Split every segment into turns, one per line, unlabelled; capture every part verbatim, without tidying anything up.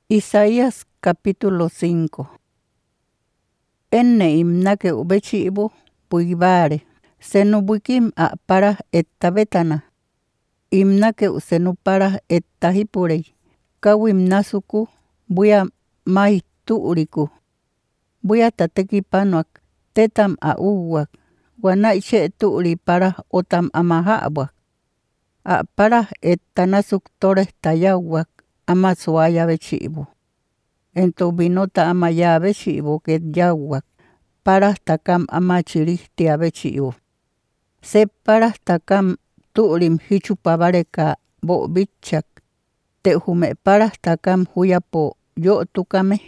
Isaías capítulo cinco. Enne imnake ubechibu puibare. Senu buikim a para ettabetana. Imnake usenu para ettahipurei. Kawim nasuku buya mai tuuriku. Buya tateki panuak tetam a uwak. Wanaiche tuuri para otam amahaabak. A para ettanasuk toreh tayawak. Ama suaya bechibu. Ento binota ama ya bechibu ket yawak. Para takam ama chirihtia bechibu. Se para takam tuurim hichu pabareka bo bichak. Te hume para takam huyapo yo tukame.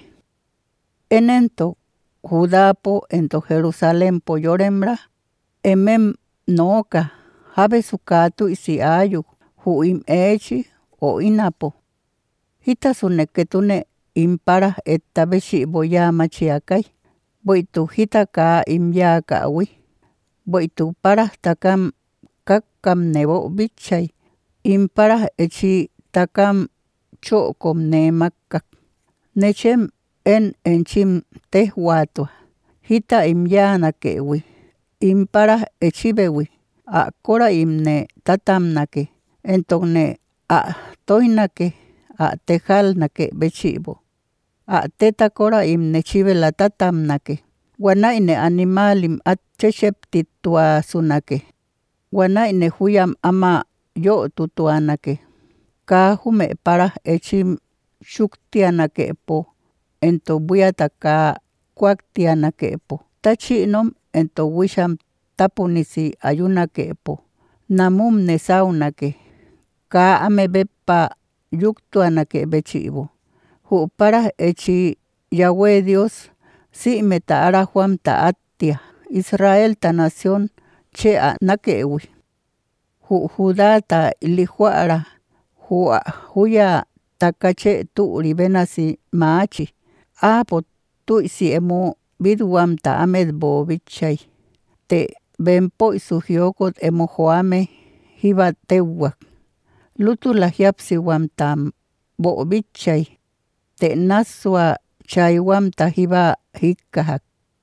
Enento Judapo ento Jerusalén po yorembra. Emem nooka. Habe sukatu isi ayu. Huim echi o inapo. Hita suneketune impara etta bechibu ya machiakai. Boitu hita ka imya kawi. Boitu para takam kakam nebo bichay. Impara echi takam chokom ne makak. Nechem en enchim tehwatua. Hita imya nakewi. Impara echibewi. A kora imne tatamnake. Entonne a toinake. A tejal nake bechibo. A teta kora imne chibela tatamnake. Wanaine animalim at checheptitua sunake. Wanaine huyam ama yo tutuanake. Kahume para echim shuktianake po. Ento buyataka kuaktianake po. Tachinom ento wisham tapunisi ayunake po. Namum nesaunake. Ka amebepa yuktuanake bechibo. Hu para echi Yahweh Dios si meta ara Juan ta atia. Israel ta nación che a nakewi. Hu Judá ta ilihuara. Hu huya takache tu ribenasi maachi. Apo tu isi emo bidwam ta amed bo bichay. Te benpo isuhiokot emo joame hiba tewak. Lutu la hiapsi wam tam bo bichay. Te naswa chaywam ta hiba hikahak.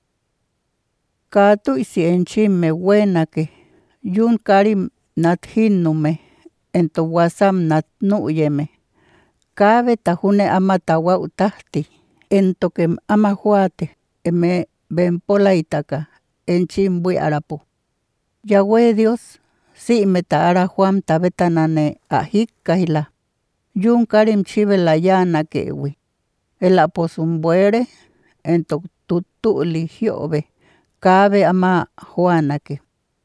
Ka tu isi enchime wenake. Yun karim nat hinnume. Ento wasam nat nuyeme. Kabe tahune ama tawa utahti. Ento kem ama huate. Eme benpola itaka. Enchim bui arapo. Yahweh Dios. Si meta ara Juan tabetanane ahikahila. Yun karim chibela yana kewi. El aposumbuere. Ento tutu ligiobe. Kabe ama Juanake.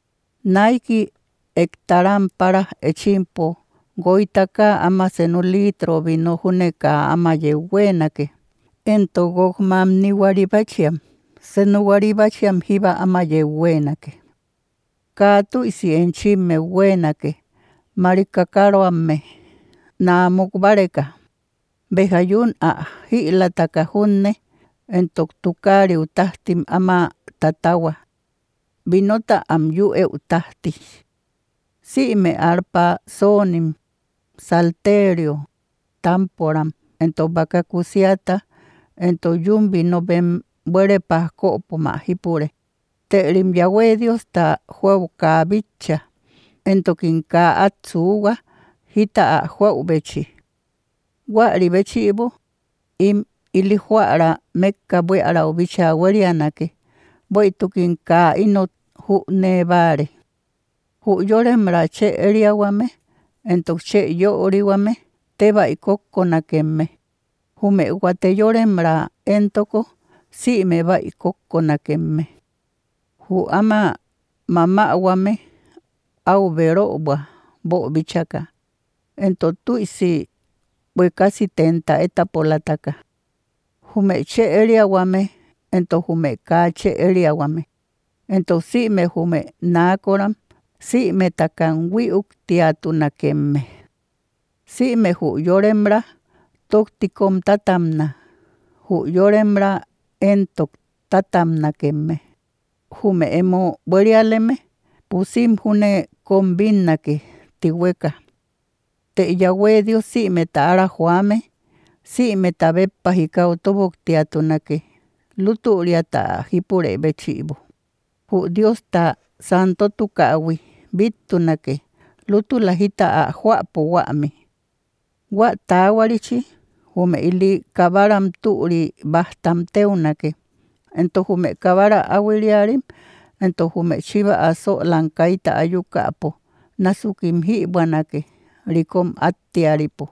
Naiki ektaram para echimpo. Goitaka ama senulitro vino juneka ama yewenake. Ento gogmam ni waribachiam. Senu waribachiam hiba ama yewenake. Katu isi enchime wenake. Marikakaro amme. Na mukbareka. Behayun a hila takahunne. Entok tukari utahtim ama tatawa. Binota am yue utahti. Si me arpa sonim. Salterio. Tamporam. Ento bakakusiata. Ento yumbi no bem buere pasko po mahipure. Te rim Yahweh Dios ta huevo kabicha. Ento kinka atsuwa. Hita a huevo bechi. Wari bechi ibo. Im ilihuara mekka bue ara ubicha werianake. Boi tukin ka ino hu nebare. Hu yoremra che eriawame. Entok che yo oriwame. Teba ikoko nakemme. Hume guate yoremra entoko. Si me ba ikoko nakemme. Hu ama mama awame. Au vero uba. Bo bichaka. Ento tu isi. Bue casi tenta eta polataka. Hume che eriawame. Ento hume ka che eriawame. Ento si me hume nakoram. Si me takan wiuk tiatu nakemme. Si me hu yorembra. Toktikom tatamna. Hu yorembra entok tatamna kemme. Hume emo burialeme. Pusim hune kombinake tiweka. Te Yahweh Dios si me taara juame. Si me tabeppa hikau toboktiatunake. Luturiata hipure bechibo. Hu Dios ta santo tukawi. Bitunake. Lutula hita a huapo wami. Wa tawarichi. Hume ili kabaram tuuri bahtam teunake. Ento hume kabara awiliarim. Ento hume shiva aso langkaita ayukapo. Nasukim hibanake. Rikom atiaripo.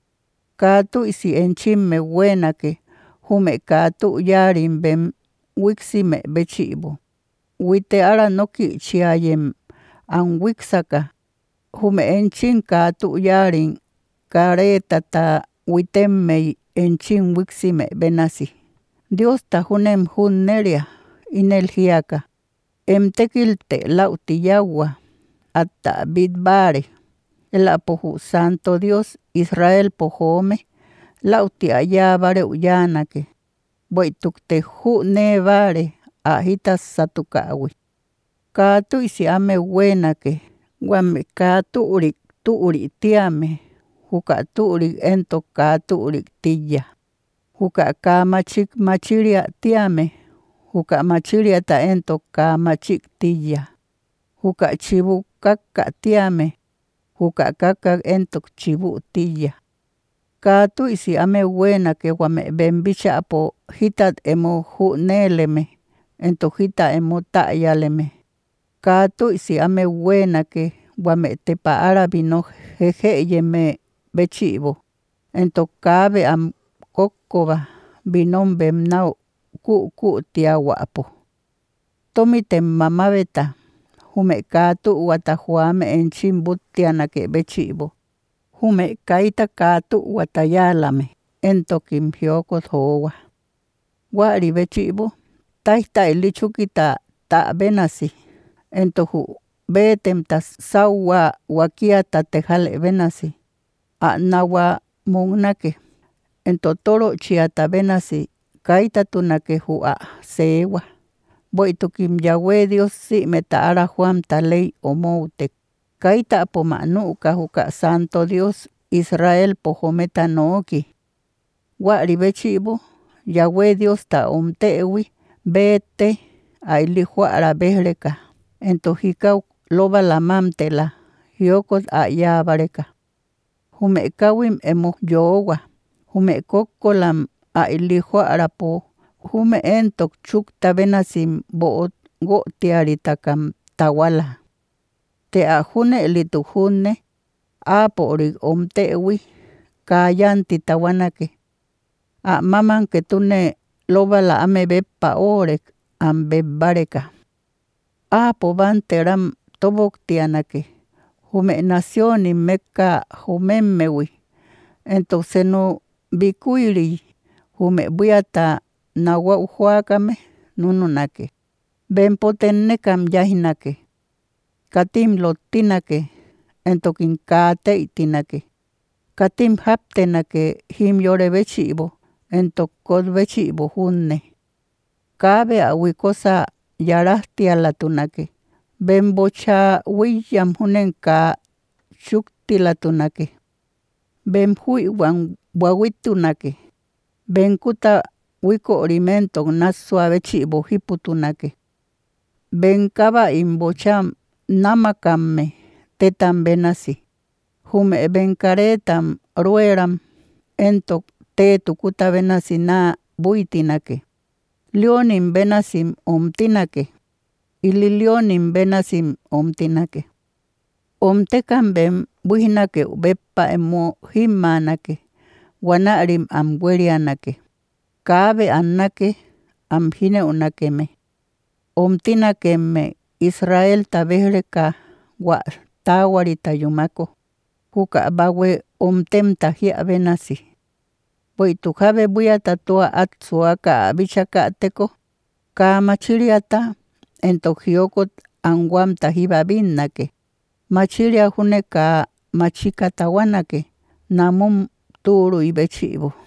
Katu isi enchimme wenake. Hume katu yarim bem wixime bechibo. Wite ara noki chiayem an wixaka. Hume enchin katu yarin kareta ta witemme enchin wixime benasi. Dios ta hunem hunneria inel hiaka. Em tekilte lauti yagua ata bidbare. El apohu santo Dios Israel pohome lauti ayabare uyanake. Boitukte hune vare ahita satukawi. Katu isi ame wenake. Wame katu urik tu urik tiame. Huka tu urik ento katu urik tija. Huka ka machik machiria tiame. Huka machiria ta ento ka machik tija. Huka chibu kaka tiame. Huka kaka ento chibu tija. Katu isi ame wenake wame bembicha apo hitat emo huneleme. Ento hita emo ta'yaleme. Katu isi ame wenake wame tepa arabino jejeyeme bechibo. Ento kabe am kokoba binom bemnau ku ku tiawapo. Tomite mamabeta. Hume katu watahuame enchin butianake bechibo. Hume kaita katu watayalame. Ento kim hiokot hoa. Wari bechibo. Taita ilichukita ta benasi. Ento hu betem ta sawa wakiata tejale benasi. A nawa mungnake. Ento toro chiata benasi. Kaita tunake hua sewa. Boitu kim Yahweh Dios si meta ara Juan ta ley omoute. Kaita apo manuka huka santo Dios Israel pohometa nooki. Wari bechibo. Yahweh Dios ta omtewi. Bete aili huara behreka. Ento hikau loba la mamtela. Hiokot ayabareka. Hume kawim emo yowa. Hume kokolam aili huara po. Hume entok chukta benasim boot go tiaritakam tawala. Te ahune litu hune. Apo orig omtewi. Kayanti tawanake. A maman que tune loba la ame bepa orek am bebareka. Apo banteram tobok tianake. Hume nacioni meka humemewi. Entonces no bikuiri. Hume buiata nawa uhuakame nununake. Benpotennekam yahinake. Katim lotinake. Entokin kate itinake. Katim haptenake him yore bechibo. Entok kod bechibo hunne. Kabe awikosa yarasti alatunake. Benbocha wiyam hunenka shukti latunake. Benhui wan wawitunake. Benkuta wiko orimento nasua bechibo hiputunake. Benkaba imbocham namakame tetam benasi. Hume benkaretam rueram entok te tukuta benasi na buitinake. Leonim benasim omtinake. Ili leonim benasim omtinake. Omtekam bem buhinake bepa emo himanake. Wanarim am werianake. Kabe annake am hine unakeme. Omtinakeme Israel tabehreka wa tawarita yumako. Huka bawe omtem tahia benasi. Boitu kabe buya tatua atsuaka bichaka teko. Ka machiriata ento hiokot anguam tahiba binnake. Machiria huneka machika tawanake. Namum turu ibechibo.